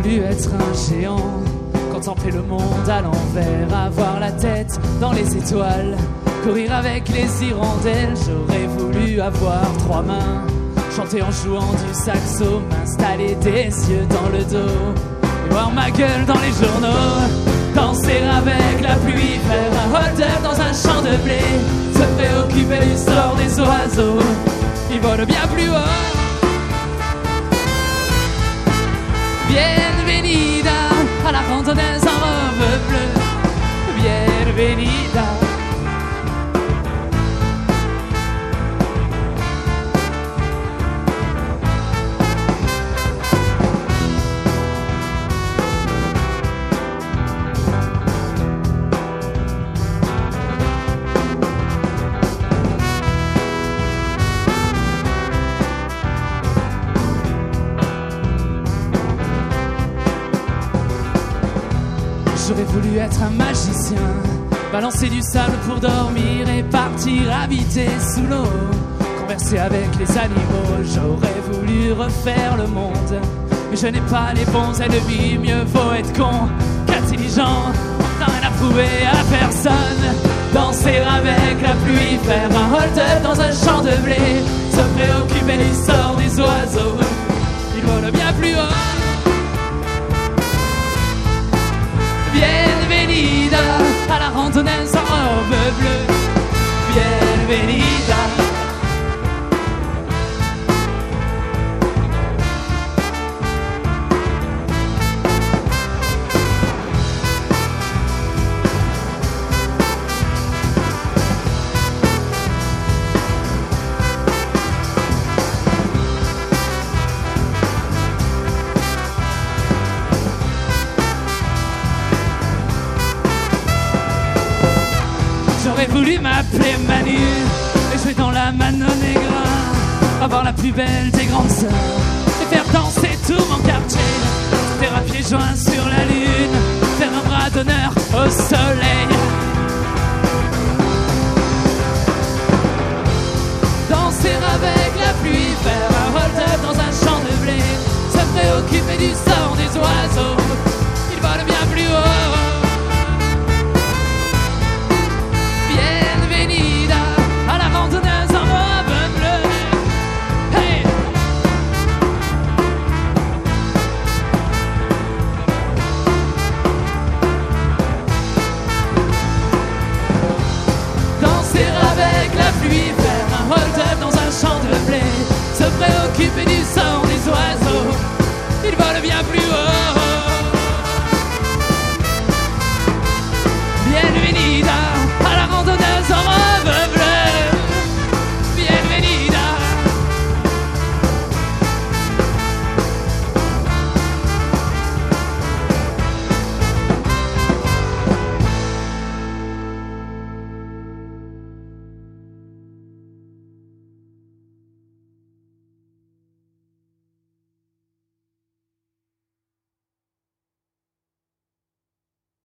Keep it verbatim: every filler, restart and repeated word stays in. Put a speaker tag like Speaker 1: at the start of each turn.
Speaker 1: voulu être un géant, contempler le monde à l'envers, avoir la tête dans les étoiles, courir avec les hirondelles. J'aurais voulu avoir trois mains, chanter en jouant du saxo, m'installer des yeux dans le dos et voir ma gueule dans les journaux, danser avec la pluie, faire un hold-up dans un champ de blé, se préoccuper du sort des oiseaux, ils volent bien plus haut. Bienvenida à la randonneuse en robe bleue, bienvenida. J'aurais voulu être un magicien, balancer du sable pour dormir et partir habiter sous l'eau, converser avec les animaux. J'aurais voulu refaire le monde, mais je n'ai pas les bons ennemis. Mieux vaut être con qu'intelligent, t'as rien à prouver à personne. Danser avec la pluie, faire un hold-up dans un champ de blé, se préoccuper du sort des oiseaux, ils volent bien plus haut. Bienvenida à la randonneuse en robe bleue, bienvenida. J'aurais voulu m'appeler Manu et jouer dans la Mano Negra, avoir la plus belle des grandes sœurs et faire danser tout mon quartier, faire un pied joint sur la lune, faire un bras d'honneur